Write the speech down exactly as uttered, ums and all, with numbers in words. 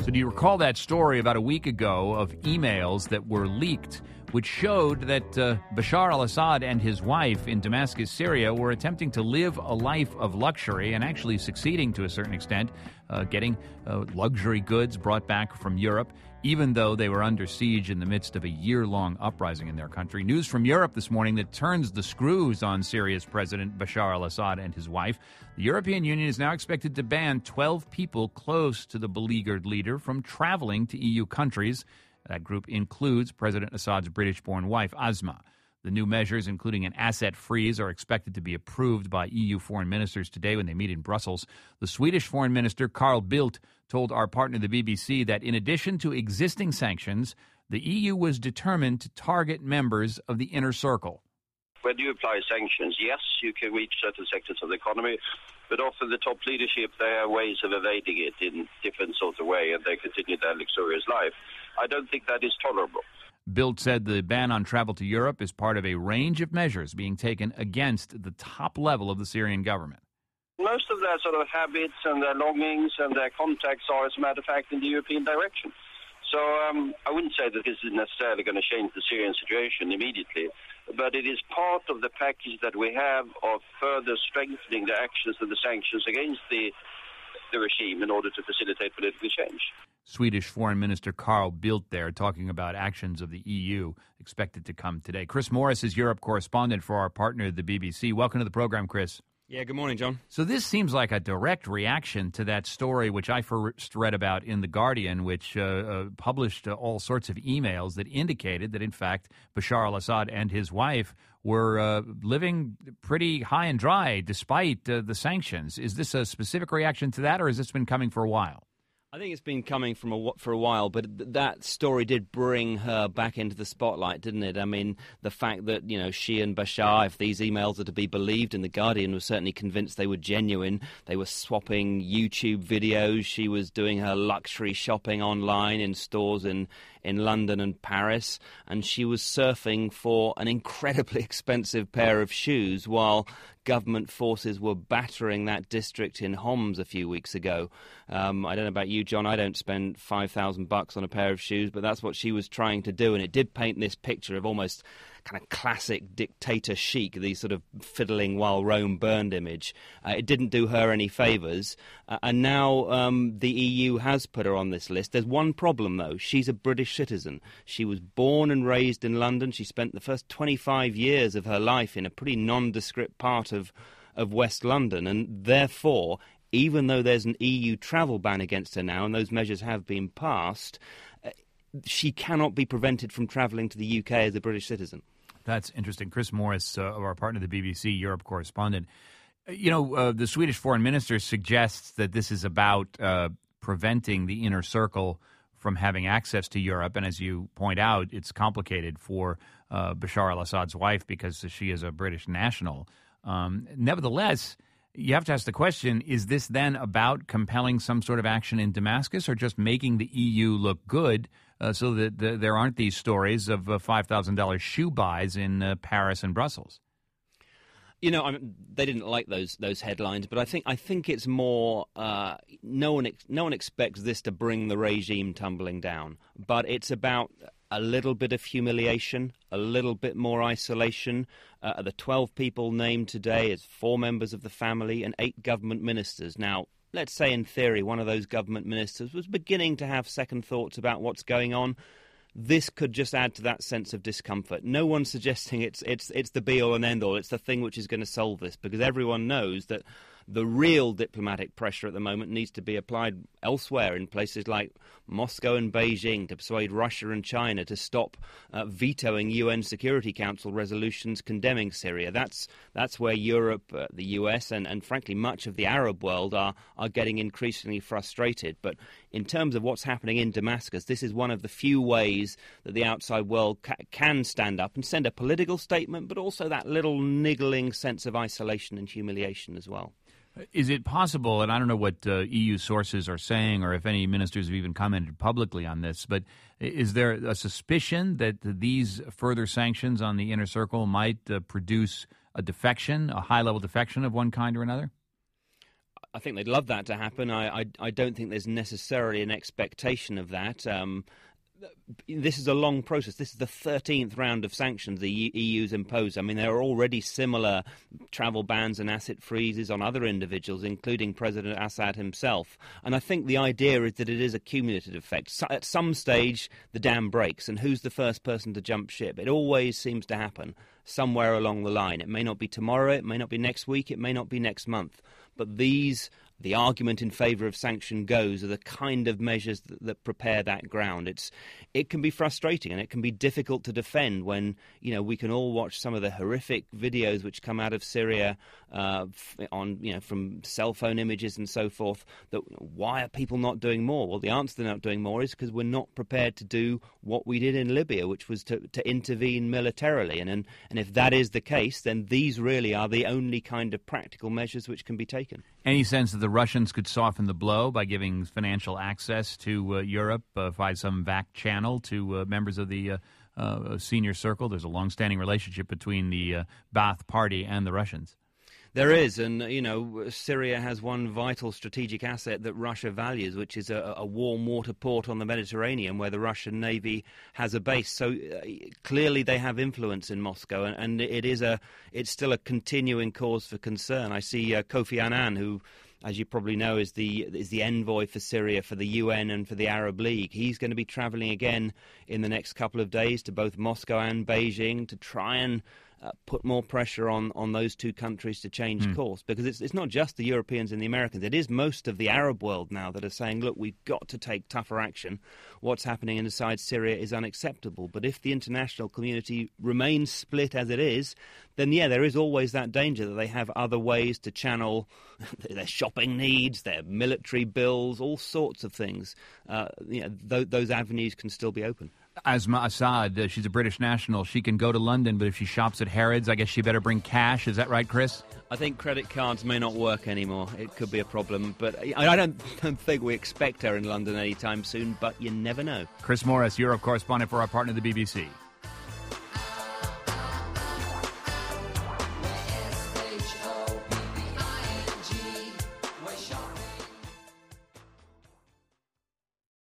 So do you recall that story about a week ago of emails that were leaked which showed that uh, Bashar al-Assad and his wife in Damascus, Syria, were attempting to live a life of luxury and actually succeeding to a certain extent, uh, getting uh, luxury goods brought back from Europe, even though they were under siege in the midst of a year-long uprising in their country. News from Europe this morning that turns the screws on Syria's President Bashar al-Assad and his wife. The European Union is now expected to ban twelve people close to the beleaguered leader from traveling to E U countries. That group includes President Assad's British-born wife, Asma. The new measures, including an asset freeze, are expected to be approved by E U foreign ministers today when they meet in Brussels. The Swedish foreign minister, Carl Bildt, told our partner, the B B C, that in addition to existing sanctions, the E U was determined to target members of the inner circle. When you apply sanctions, yes, you can reach certain sectors of the economy, but often the top leadership, there are ways of evading it in different sorts of way, and they continue their luxurious life. I don't think that is tolerable. Bildt said the ban on travel to Europe is part of a range of measures being taken against the top level of the Syrian government. Most of their sort of habits and their longings and their contacts are, as a matter of fact, in the European direction. So um, I wouldn't say that this is necessarily going to change the Syrian situation immediately, but it is part of the package that we have of further strengthening the actions of the sanctions against the, the regime in order to facilitate political change. Swedish Foreign Minister Carl Bildt there talking about actions of the E U expected to come today. Chris Morris is Europe correspondent for our partner, the B B C. Welcome to the program, Chris. Yeah, good morning, John. So this seems like a direct reaction to that story which I first read about in The Guardian, which uh, uh, published uh, all sorts of emails that indicated that, in fact, Bashar al-Assad and his wife were uh, living pretty high and dry despite uh, the sanctions. Is this a specific reaction to that, or has this been coming for a while? I think it's been coming from a, for a while, but th- that story did bring her back into the spotlight, didn't it? I mean, the fact that, you know, she and Bashar, if these emails are to be believed, and The Guardian was certainly convinced they were genuine, they were swapping YouTube videos, she was doing her luxury shopping online in stores in, in London and Paris, and she was surfing for an incredibly expensive pair of shoes while government forces were battering that district in Homs a few weeks ago. Um, I don't know about you, John. I don't spend five thousand bucks on a pair of shoes, but that's what she was trying to do. And it did paint this picture of almost kind of classic dictator chic, the sort of fiddling while Rome burned image. Uh, it didn't do her any favours. Uh, and now um, the E U has put her on this list. There's one problem, though. She's a British citizen. She was born and raised in London. She spent the first twenty-five years of her life in a pretty nondescript part of, of West London. And therefore, even though there's an E U travel ban against her now, and those measures have been passed, uh, she cannot be prevented from travelling to the U K as a British citizen. That's interesting. Chris Morris, uh, of our partner, the B B C Europe correspondent. You know, uh, the Swedish foreign minister suggests that this is about uh, preventing the inner circle from having access to Europe. And as you point out, it's complicated for uh, Bashar al-Assad's wife because she is a British national. Um, nevertheless, you have to ask the question, is this then about compelling some sort of action in Damascus or just making the E U look good uh, so that the, there aren't these stories of uh, five thousand dollars shoe buys in uh, Paris and Brussels? You know, I mean, they didn't like those those headlines, but I think I think it's more uh, no one ex- no one expects this to bring the regime tumbling down, but it's about a little bit of humiliation, a little bit more isolation. Uh, the twelve people named today as four members of the family and eight government ministers. Now, let's say in theory one of those government ministers was beginning to have second thoughts about what's going on. This could just add to that sense of discomfort. No one's suggesting it's it's it's the be-all and end-all. It's the thing which is going to solve this, because everyone knows that the real diplomatic pressure at the moment needs to be applied elsewhere in places like Moscow and Beijing to persuade Russia and China to stop uh, vetoing U N Security Council resolutions condemning Syria. That's that's where Europe, uh, the U S, and, and frankly much of the Arab world are, are getting increasingly frustrated. But in terms of what's happening in Damascus, this is one of the few ways that the outside world ca- can stand up and send a political statement, but also that little niggling sense of isolation and humiliation as well. Is it possible, and I don't know what uh, E U sources are saying or if any ministers have even commented publicly on this, but is there a suspicion that these further sanctions on the inner circle might uh, produce a defection, a high-level defection of one kind or another? I think they'd love that to happen. I, I, I don't think there's necessarily an expectation of that. Um, This is a long process. This is the thirteenth round of sanctions the E U's imposed. I mean, there are already similar travel bans and asset freezes on other individuals, including President Assad himself. And I think the idea is that it is a cumulative effect. So at some stage, the dam breaks, and who's the first person to jump ship? It always seems to happen somewhere along the line. It may not be tomorrow, it may not be next week, it may not be next month. But these, the argument in favour of sanction goes, are the kind of measures that, that prepare that ground. It's, it can be frustrating and it can be difficult to defend when, you know, we can all watch some of the horrific videos which come out of Syria uh, on, you know, from cell phone images and so forth. That why are people not doing more? Well, the answer they're not doing more is because we're not prepared to do what we did in Libya, which was to, to intervene militarily. And, and and if that is the case, then these really are the only kind of practical measures which can be taken. Any sense that the Russians could soften the blow by giving financial access to uh, Europe uh, via some V A C channel to uh, members of the uh, uh, senior circle? There's a long-standing relationship between the uh, Ba'ath Party and the Russians. There is, and, you know, Syria has one vital strategic asset that Russia values, which is a, a warm water port on the Mediterranean where the Russian Navy has a base. So uh, clearly they have influence in Moscow, and, and it is a, it's still a continuing cause for concern. I see uh, Kofi Annan, who, as you probably know, is the is the envoy for Syria for the U N and for the Arab League. He's going to be travelling again in the next couple of days to both Moscow and Beijing to try and Uh, put more pressure on, on those two countries to change mm. course, because it's it's not just the Europeans and the Americans. It is most of the Arab world now that are saying, look, we've got to take tougher action. What's happening inside Syria is unacceptable. But if the international community remains split as it is, then, yeah, there is always that danger that they have other ways to channel their shopping needs, their military bills, all sorts of things. Uh, you know, th- those avenues can still be open. Asma Assad, uh, she's a British national. She can go to London, but if she shops at Harrods, I guess she better bring cash. Is that right, Chris? I think credit cards may not work anymore. It could be a problem, but I don't, don't think we expect her in London anytime soon, but you never know. Chris Morris, Europe correspondent for our partner, the B B C.